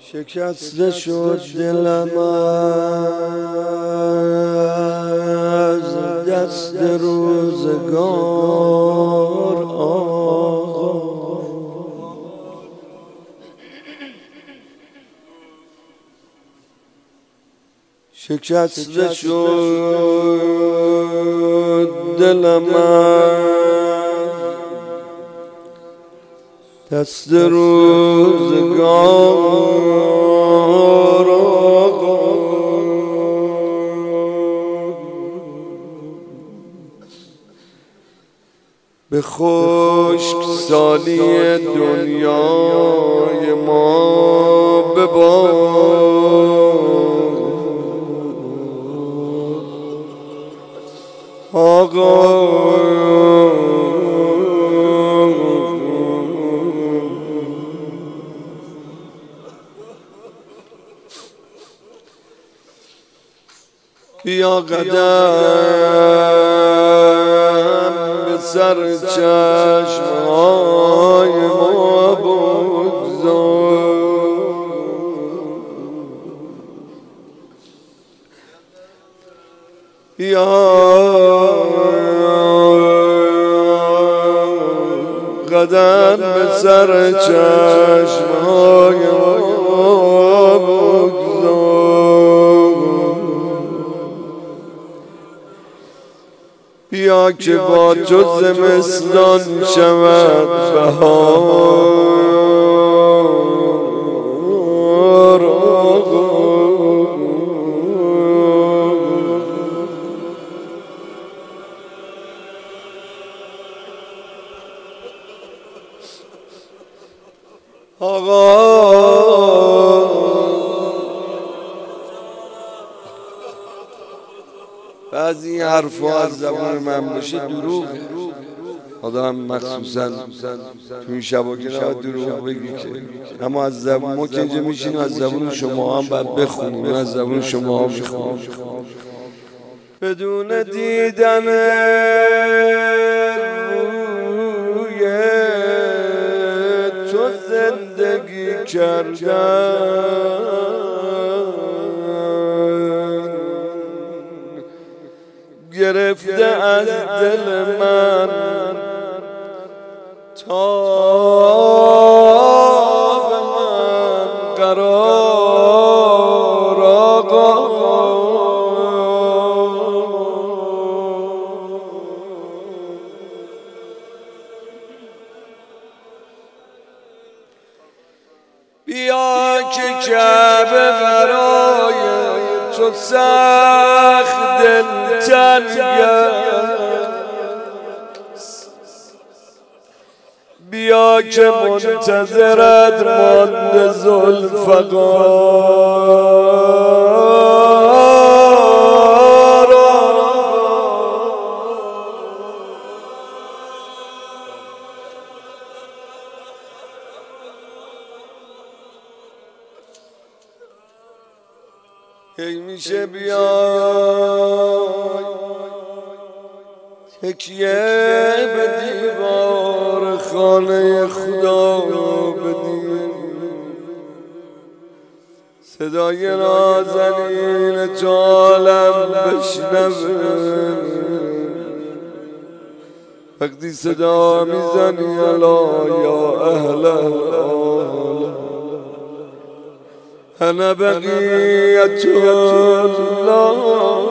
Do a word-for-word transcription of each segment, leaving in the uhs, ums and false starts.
شکسته شد دلم از دست روزگار آقا، شکسته شد دلم از دست روزگار آقا، به خشک سالی دنیای ما بباد آقا، بیا قدم به سر چشم‌های ما بگذار، بیا قدم به سر چشم‌های ما بگذار، بیا که با تو زمستان شود بهار آقا، آقا بعضی حرفا از زبان من باشه دروغ، آدم مخصوصا تو این شبکه نباید دروغ بگی که، اما از زبان ما که اینجا میشینیم از زبان شما هم باید بخونیم، از زبان شما هم میخونیم. بدون دیدن روی تو زندگی کردن، گرفته از دل من تاب من قرار آقا، بیا که کعبه برای تو سخت دلتنگ، بیا که منتظرت مانده ذوالفقار، ای میشه بیای تکیه به دیوار خانه خدا بدیم، صدای نازنین تو عالم بشنوه، وقتی صدا میزنی الا یا اهل العالم انا بقیت الله،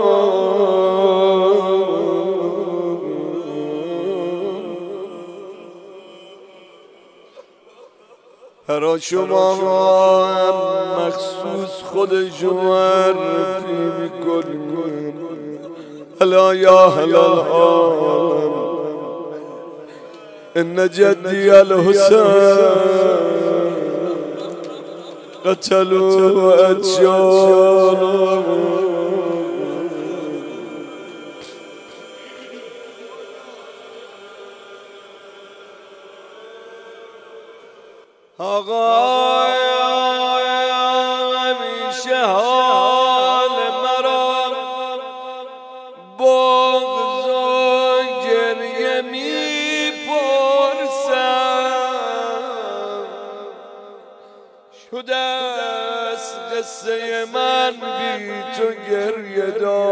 برا شما هم مخصوص خودشو معرفی میکنیم، الا یا اهل العالم ان جدی الحسین قتلوا أجياله، آقا همیشه حال مرا بغض و گریه میپرسم، تو دست قصه من بی تو گریه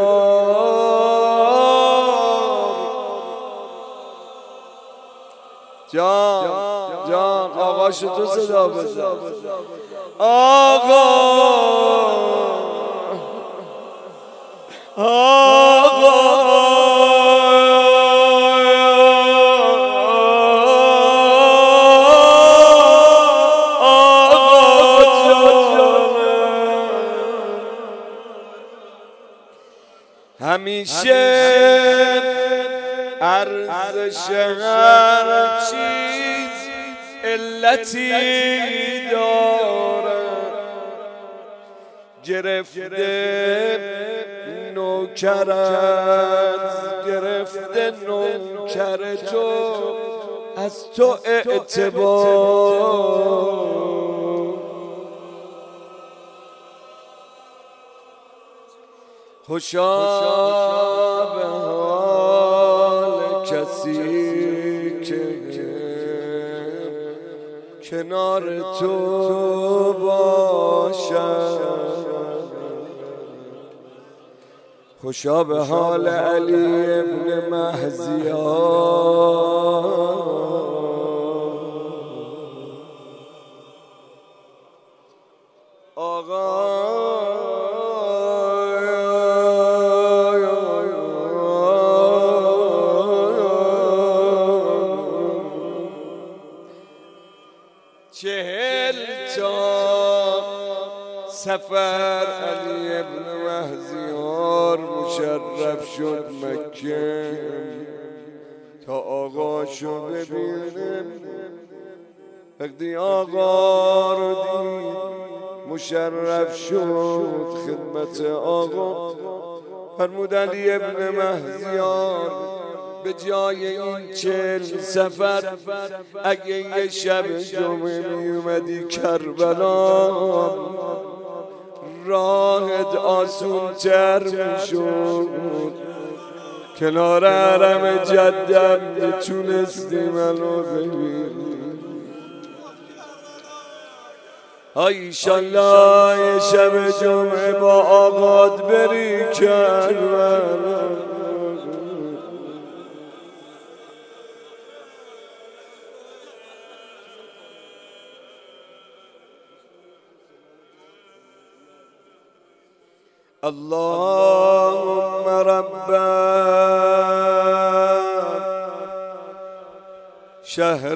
دار. جان جان آقاش تو صدا بزن. آقا آقا همیشه ارزش هر چیز علتی داره. گرفته نوکرت گرفته نوکر تو از تو اعتبار. خوشا به حال کسی که کنار تو باشد. خوشا به حال علی ابن مهزیار. آقا چهل تا سفر علی ابن مهزیار مشرف شد مکه تا آقاشو ببینه. وقتی آقا رو دید مشرف شد خدمت آقا. فرمود علی ابن مهزیار به جای این چهل سفر اگه یه شب جمعه می اومدی کربلا راهت آسون تر می شد. کنار حرم جدم میتونستی منو ببینی. ایشالله یه شب جمعه با آقات بری کربلا. اللهم رب شهر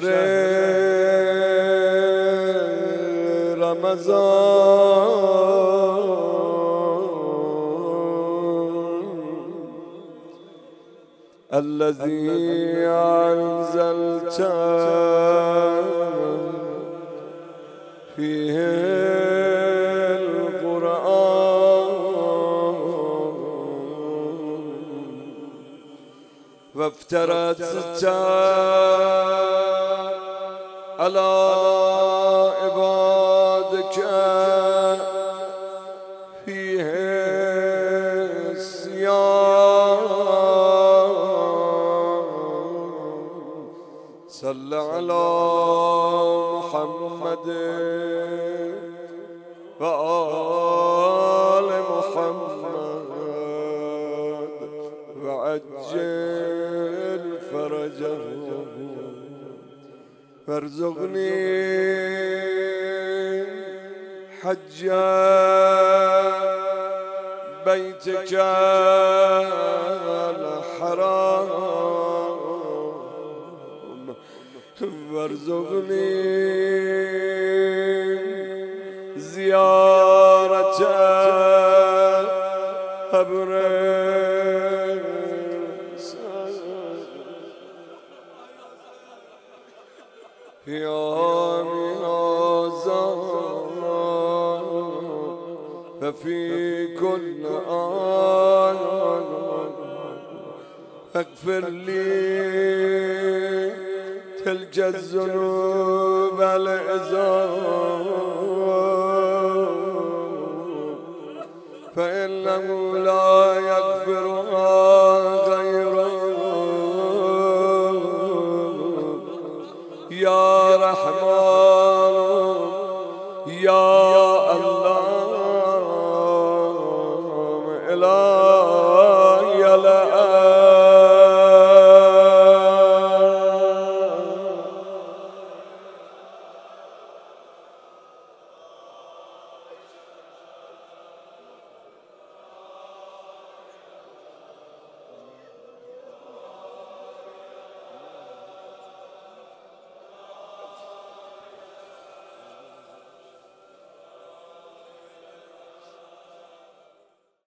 رمضان الذي أنزلت فيه وافترضت على عبادك فيه الصيام. صل على محمد وآل محمد وعجل فرجه وارزقني حج بيتك الحرام وارزقني زيارة قبر يا هذا ففي كل آية اغفر لي تلك الذنوب العظام فإنه لا يغفرها غيره. يا رحمن بیا